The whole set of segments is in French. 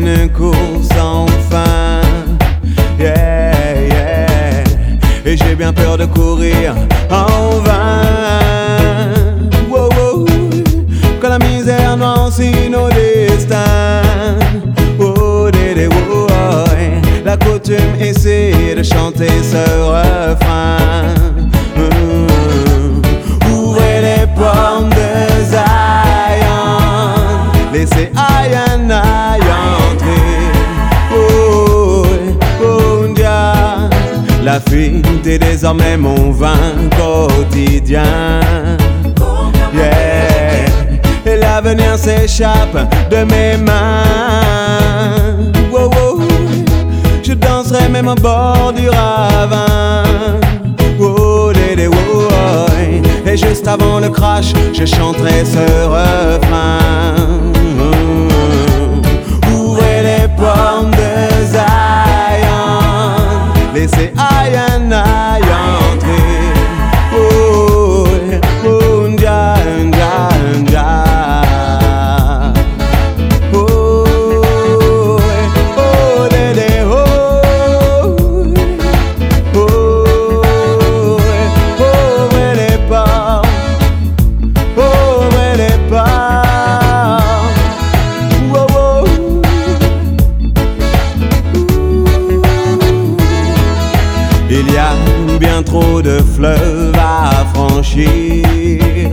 une course sans fin. Yeah, yeah. Et j'ai bien peur de courir en vain. Wow, wow. Quand la misère noircit nos destins. Oh, dédé, oh, oh. La coutume essaie de chanter ce refrain. Ouvrez les portes de Zion, laissez Aïe entrer. Oh, oh, Dia, la fuite est désormais mon vin quotidien. Yeah, et l'avenir s'échappe de mes mains. Wow, wow. Je danserai même au bord du ravin. Oh, dédé, oh, oh. Et juste avant le crash, je chanterai ce refrain. Ouvrez les portes de Zion, laissez Aïe entrer. Oh, oh, Nja, Nja, Nja. Il y a bien trop de fleuves à franchir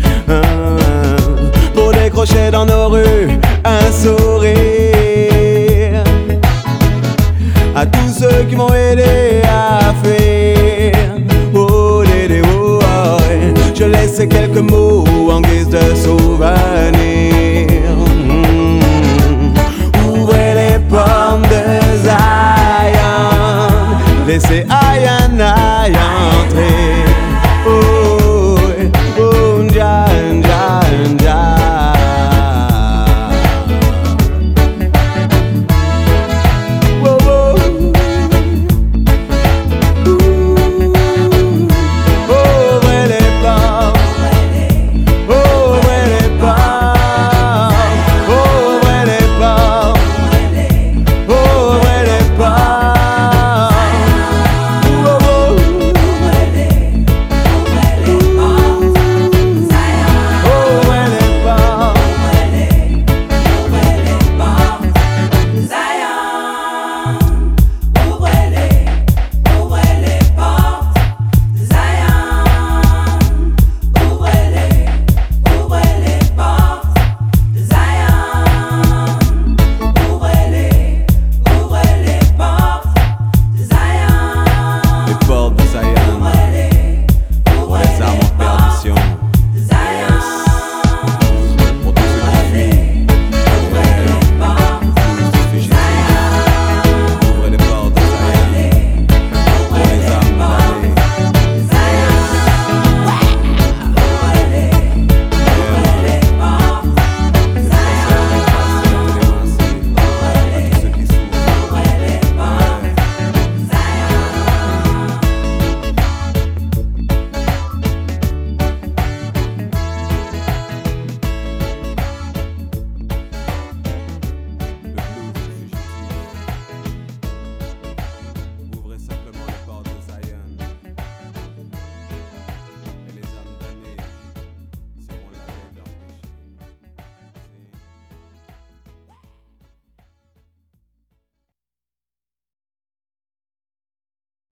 pour décrocher dans nos rues un sourire. À tous ceux qui m'ont